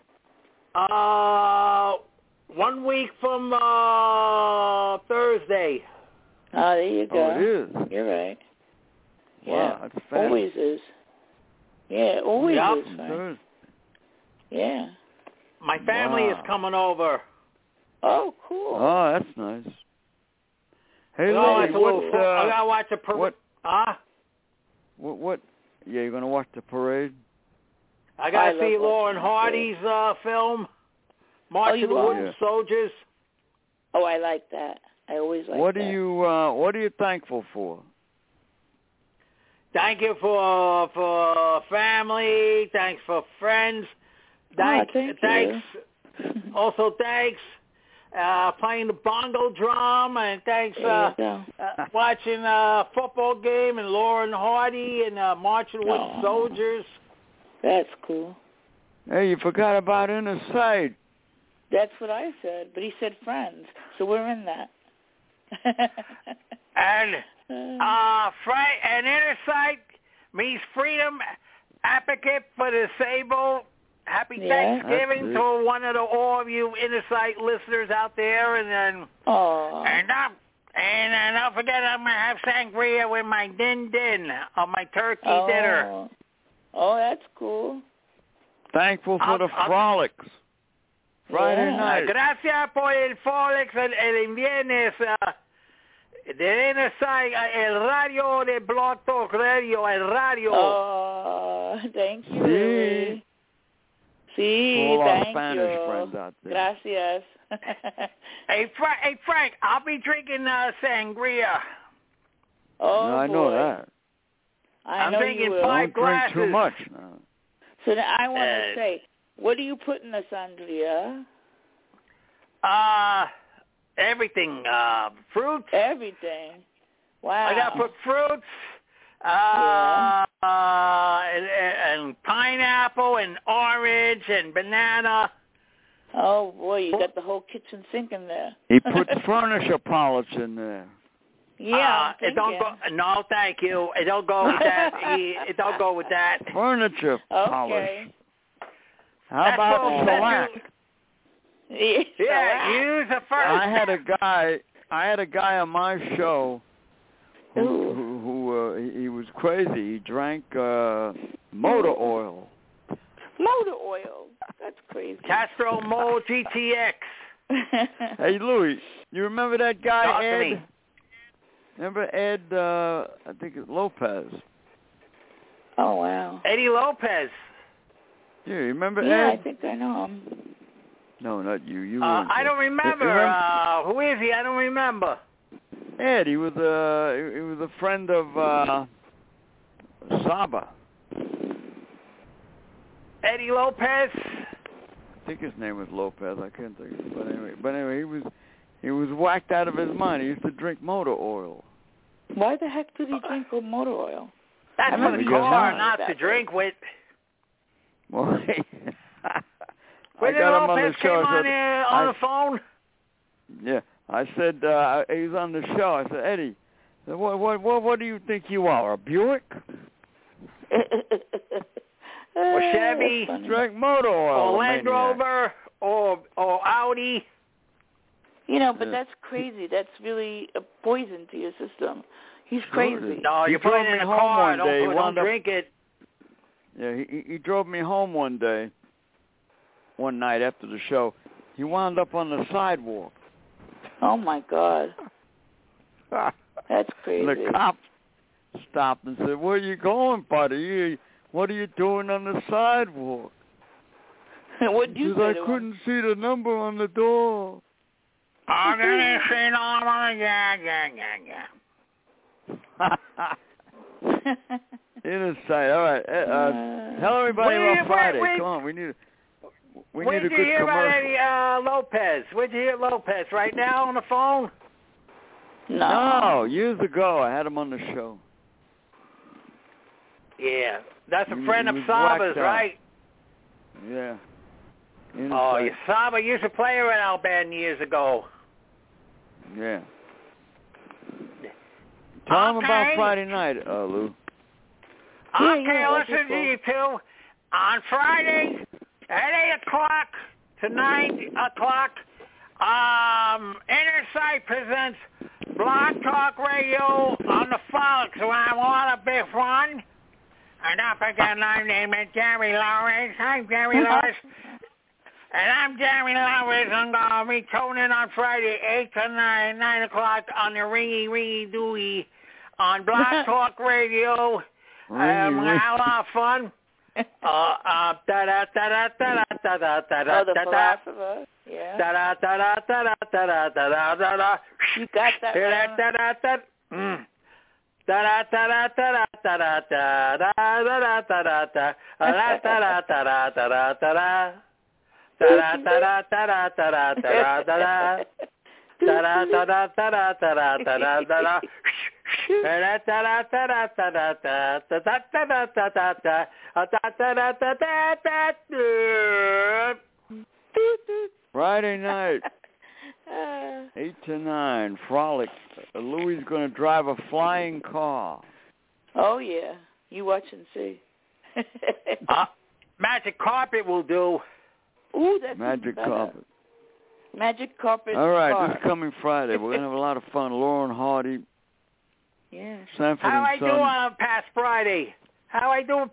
E: 1 week from Thursday.
C: Oh, there you go.
B: Oh, it is.
C: You're right.
B: Wow,
C: Yeah,
B: that's fast.
C: always is. Yeah, always is. Right? Yeah.
E: My family is coming over.
C: Oh, cool.
B: Oh, that's nice. Hey,
E: I
B: Louie,
E: gotta watch a parade.
B: What? Yeah, you're gonna watch the parade?
E: I gotta see Lauren Hardy's film, March of the Wooden Soldiers.
C: Oh, I like that. I always like
B: what
C: that.
B: What are you thankful for?
E: Thank you for family. Thanks for friends. Thanks. Also, thanks playing the bongo drum, and thanks watching a football game and Lauren Hardy and March of the Wooden Soldiers.
C: That's cool.
B: Hey, you forgot about Inner Sight.
C: That's what I said, but he said friends, so we're in that.
E: And Inner Sight means freedom advocate for the disabled. Happy Thanksgiving to all of you Inner Sight listeners out there, and don't forget I'm gonna have sangria with my din on my turkey dinner.
C: Oh, that's cool.
B: Thankful for the frolics. Friday night.
E: Gracias por el frolics el viernes de Inner Sight, el radio de Blog Talk Radio, el radio.
C: Oh, thank you. Sí,
B: all our
C: thank
B: Spanish
C: you.
B: friends out there.
C: Gracias.
E: Hey, Frank, I'll be drinking sangria.
C: Oh,
B: no, I know that.
E: I'm drinking 5 glasses.
B: Don't drink too much now.
C: So now I want to say, what do you put in the sangria?
E: Everything. Fruits.
C: Everything. Wow.
E: I got to put fruits. And pineapple and orange and banana.
C: Oh, boy, you got the whole kitchen sink in there.
B: He puts furniture polish in there.
C: Yeah,
E: it don't go. No, thank you. It don't go with that. It don't go with that.
B: Furniture polish. How about shellac?
E: Yeah, use a first.
B: I had a guy on my show who he was crazy. He drank motor oil.
C: Motor oil. That's crazy.
E: Castro Mole GTX.
B: Hey, Louis, you remember that guy,
E: Talk
B: Ed?
E: to me.
B: Remember Ed, I think it's Lopez.
C: Oh, wow.
E: Eddie Lopez.
B: Yeah, you remember Ed?
C: Yeah, I think I know him.
B: No, not you.
E: I don't remember. Who is he? I don't remember.
B: Ed, he was a friend of Saba.
E: Eddie Lopez.
B: I think his name was Lopez. I can't think of it. But anyway, he was whacked out of his mind. He used to drink motor oil.
C: Why the heck did he drink motor oil?
E: That's for the car, not to drink with.
B: Well, I
E: Eddie
B: got him on the
E: Lopez
B: show.
E: Came on the phone.
B: Yeah, I said he was on the show. I said, Eddie, what do you think you are, a Buick?
E: Or Chevy,
B: drank motor oil,
E: or Land Rover, or Audi.
C: You know, but that's crazy. That's really a poison to your system. He's crazy.
E: No, you put it in a car. Don't drink it.
B: Yeah, he drove me home one day, one night after the show. He wound up on the sidewalk.
C: Oh, my God. That's crazy.
B: And the cop stopped and said, where are you going, buddy? What are you doing on the sidewalk?
C: What did you say?
B: I couldn't see the number on the door.
E: I didn't see no
B: Inner Sight. All right. Tell everybody about Friday. Come on. We need a good commercial.
E: Where'd you hear about Eddie Lopez? Where'd you hear Lopez? Right now on the phone?
B: No, years ago I had him on the show.
E: Yeah. That's a friend of Saba's, right?
B: Yeah.
E: Saba used to play around our band years ago.
B: Yeah. Tell him about Friday night, Lou.
E: Okay, listen to you two. On Friday at 8 o'clock to 9 o'clock, Inner Sight presents Blog Talk Radio on the Folks, where I'm a lot of big fun. And don't forget, my name is Jerry Lawrence. I'm Jerry Lawrence. And I'm Jerry Lawrence. I'm going to be tuning in on Friday, 8 to 9 o'clock on the Ringy Ringy Dooey on Blog Talk Radio. We're going to have a lot of fun.
C: The philosopher. Yeah. You got that one.
B: Friday night, 8 to 9, Frolic. Louie's going to drive a flying car.
C: Oh, yeah. You watch and see.
E: Magic Carpet will do.
C: Ooh, that's
B: Magic Carpet.
C: Magic Carpet.
B: All right,
C: car.
B: this coming Friday, we're going to have a lot of fun. Lauren Hardy.
C: Yeah.
B: Sanford
E: How
B: and
E: I
B: Son.
E: do on past Friday? I do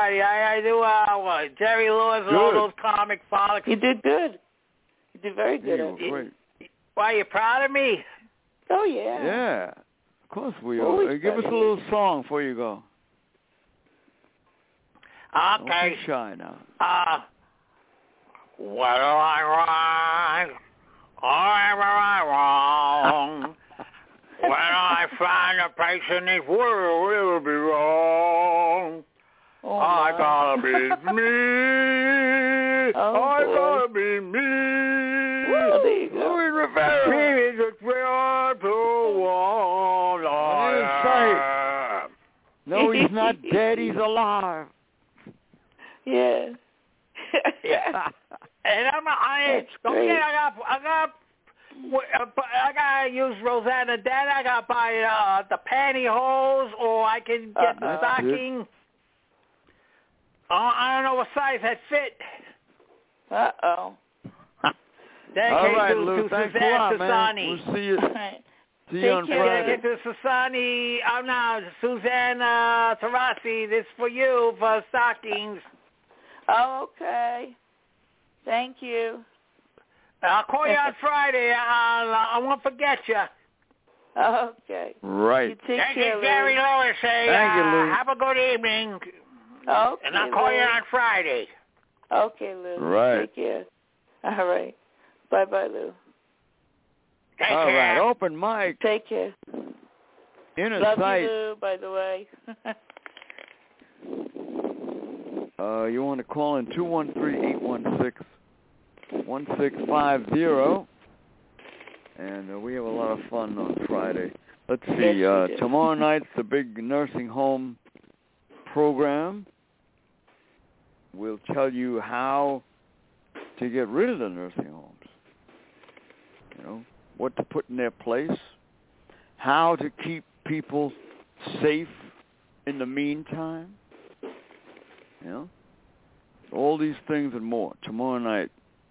E: Jerry Lewis and all those comic frolics.
C: You did good. You did very good.
B: You were great.
E: Why, you proud of me?
C: Oh, yeah.
B: Yeah. Of course we
C: Always
B: are. Give us a
C: better.
B: little song before you go.
E: Okay.
B: Don't be shy now.
E: Whether I right or ever I wrong, when I find a place in this world, it'll be wrong.
C: Oh,
E: I
C: my.
E: gotta be me.
C: Oh,
E: I
C: boy.
E: gotta be me.
C: Well, there you go.
B: Louis Rivera.
E: Me is just where to want.
B: No, he's not dead. He's alive.
C: Yeah.
E: Yeah. And I gotta use Rosanna Dead. I gotta buy the pantyhose, or I can get the stocking. I don't know what size that fit.
C: Uh-oh.
B: All right, Lou.
E: To
B: Thanks a
E: Suzanne
B: lot, man.
E: Sassani.
B: We'll see you.
C: All right.
B: See you on
C: Take care.
B: Friday.
E: Get to Sassani. Oh, no, Suzanne Tarasi. This for you for stockings.
C: Oh, okay. Thank you.
E: I'll call you on Friday. I won't forget you.
C: Okay.
B: Right.
C: You take
E: Thank
C: care,
E: you, Gary
C: Lou.
E: Lewis.
B: Thank you, Lou.
E: Have a good evening.
C: Okay,
E: And I'll call you
C: Lou.
E: on Friday.
C: Okay, Lou.
B: Right.
C: Take care. All right. Bye-bye, Lou.
E: Take
B: All
E: care.
B: right. Open mic.
C: Take care.
B: Inner
C: Love
B: Sight.
C: you, Lou, by the way.
B: You want to call in 213-816-1650. And we have a lot of fun on Friday. Let's see.
C: Yes, we do.
B: Tomorrow night's the big nursing home program. We'll tell you how to get rid of the nursing homes. You know, what to put in their place, how to keep people safe in the meantime. You know, all these things and more tomorrow night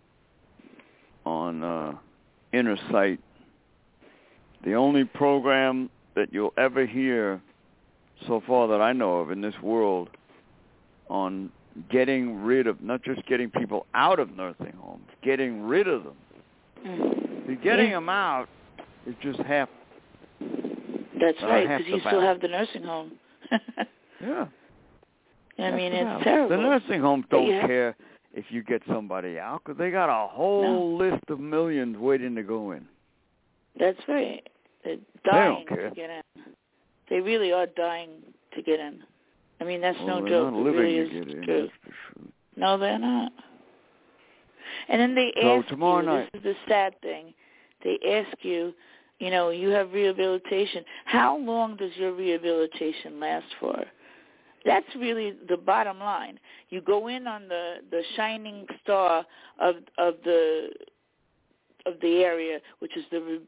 B: on Inner Sight. The only program that you'll ever hear so far that I know of in this world on getting rid of, not just getting people out of nursing homes, getting rid of them. See, getting them out is just half.
C: That's right, because you
B: the
C: still
B: battle.
C: have the nursing home.
B: Yeah.
C: I mean,
B: That's
C: it's terrible.
B: The nursing homes don't
C: Yeah.
B: care if you get somebody out because they got a whole list of millions waiting to go in.
C: That's right. They're dying
B: don't care.
C: to get in. They really are dying to get in. I mean, that's
B: Well,
C: no
B: they're
C: joke.
B: not
C: It
B: living
C: really
B: to
C: is
B: get in,
C: true.
B: that's for sure.
C: No, they're not. And then they
B: So
C: ask
B: tomorrow
C: you,
B: night.
C: this is the sad thing, they ask you, you know, you have rehabilitation. How long does your rehabilitation last for? That's really the bottom line. You go in on the shining star of the area, which is the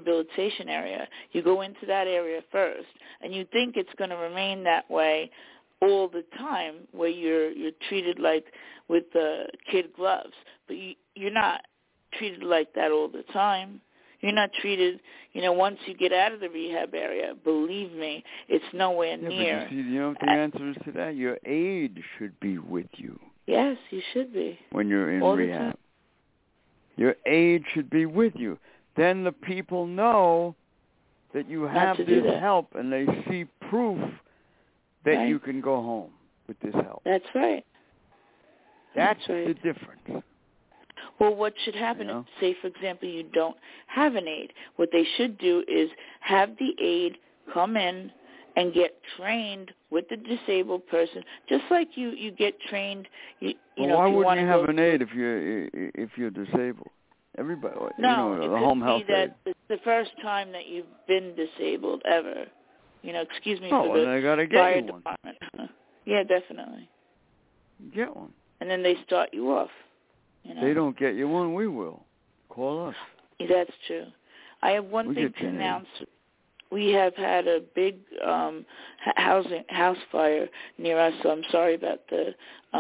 C: rehabilitation area. You go into that area first, and you think it's going to remain that way all the time where you're treated like with kid gloves, but you're not treated like that all the time. You're not treated, once you get out of the rehab area, believe me, it's nowhere near.
B: But you know what the answer is to that? Your aide should be with you.
C: Yes, you should be.
B: When you're in
C: all
B: rehab. Your aide should be with you. Then the people know that you have this help, and they see proof that you can go home with this help.
C: That's right.
B: That's the difference.
C: Well, what should happen if, say, for example, you don't have an aide? What they should do is have the aide come in and get trained with the disabled person, just like you get trained.
B: Why wouldn't you have an aide if you're disabled? Everybody, the home health aide.
C: That it's the first time that you've been disabled ever. Excuse me for the
B: they gotta get
C: fire
B: you
C: department. Yeah, definitely.
B: Get one.
C: And then they start you off.
B: They don't get you one, we will. Call us.
C: That's true. I have one thing to announce. We have had a big house fire near us, so I'm sorry about the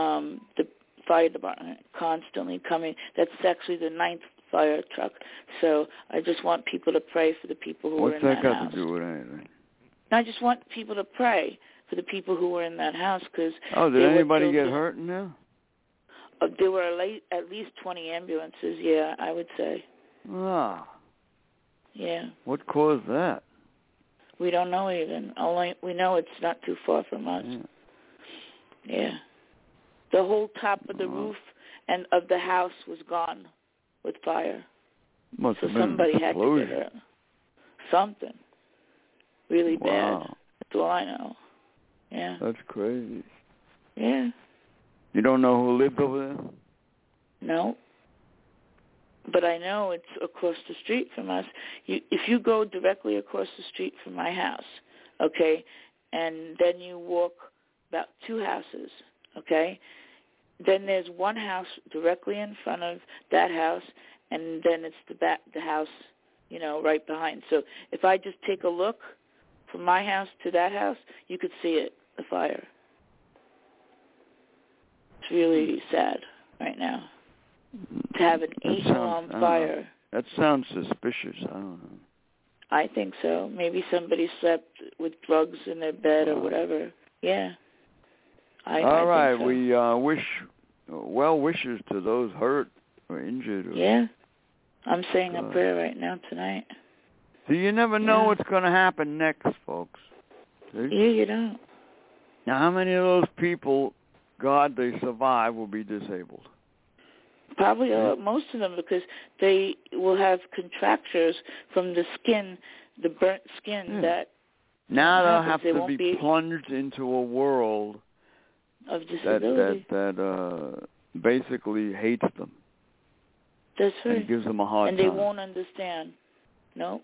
C: fire department constantly coming. That's actually the 9th fire truck. So I just want people to pray for the people who were in that house.
B: What's that got to do with anything?
C: I just want people to pray for the people who were in that house because.
B: Did anybody get hurt in there?
C: There were at least 20 ambulances, yeah, I would say.
B: Ah.
C: Yeah.
B: What caused that?
C: We don't know even. Only we know it's not too far from us. Yeah. The whole top of the roof and of the house was gone with fire.
B: Must have
C: been somebody
B: an
C: had to get hurt. Something. Really bad. That's all I know. Yeah.
B: That's crazy.
C: Yeah.
B: You don't know who lived over there?
C: No. But I know it's across the street from us. If you go directly across the street from my house, okay, and then you walk about 2 houses, okay, then there's one house directly in front of that house, and then it's the house, right behind. So if I just take a look from my house to that house, you could see it, the fire. It's really sad right now to have an 8-alarm fire.
B: That sounds suspicious. I don't know.
C: I think so. Maybe somebody slept with drugs in their bed or whatever. Yeah.
B: All right.
C: I think so.
B: We wish well wishes to those hurt or injured.
C: Yeah. I'm saying a prayer right now tonight.
B: So you never know what's going to happen next, folks. See?
C: Yeah, you don't.
B: Now, how many of those people, God, they survive, will be disabled?
C: Probably most of them, because they will have contractures from the skin, the burnt skin that.
B: Now they'll have to be plunged into a world
C: of disability
B: that basically hates them.
C: That's right.
B: And gives them a hard
C: time. And they won't understand. Nope.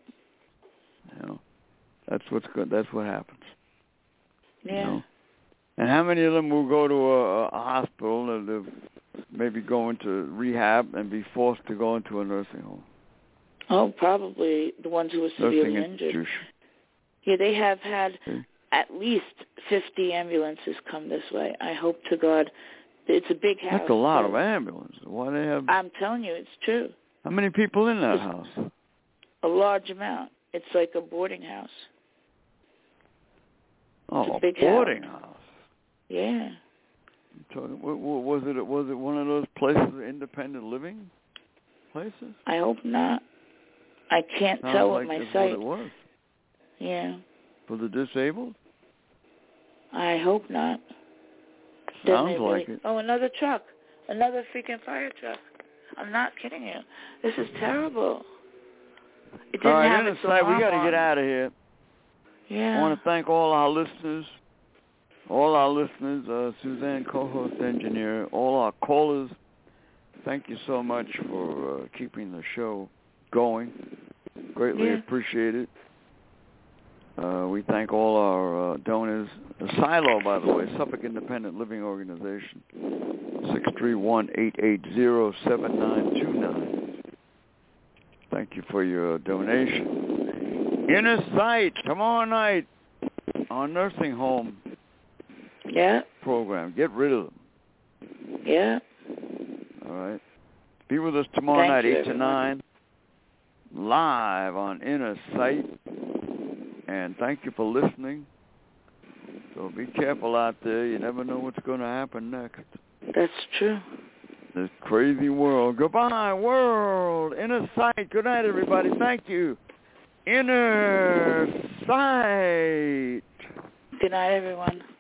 B: That's what's good. That's what happens.
C: Yeah.
B: And how many of them will go to a hospital and maybe go into rehab and be forced to go into a nursing home?
C: Oh, probably the ones who are severely injured. Yeah, they have had at least 50 ambulances come this way. I hope to God. It's a big house.
B: That's a lot of ambulances. Why they have?
C: I'm telling you, it's true.
B: How many people in that house?
C: A large amount. It's like a boarding house.
B: Oh, a big boarding house.
C: Yeah.
B: Was it one of those places, independent living places?
C: I hope not. I can't tell with my sight.
B: What it was.
C: Yeah.
B: For the disabled?
C: I hope not.
B: Sounds like it.
C: Oh, another truck. Another freaking fire truck. I'm not kidding you. This is terrible. It didn't have its alarm on.
B: We got to get out of here.
C: Yeah.
B: I want to thank all our listeners, Suzanne, co-host engineer, all our callers. Thank you so much for keeping the show going. Greatly appreciate it. We thank all our donors. Silo, by the way, Suffolk Independent Living Organization, 631-880-7929. Thank you for your donation. Inner Sight, tomorrow night, our nursing home. program. Get rid of them.
C: Yeah.
B: All right. Be with us tomorrow night, 8 to 9, live on Inner Sight. And thank you for listening. So be careful out there. You never know what's going to happen next.
C: That's true.
B: This crazy world. Goodbye, world. Inner Sight. Good night, everybody. Thank you. Inner Sight.
C: Good night, everyone.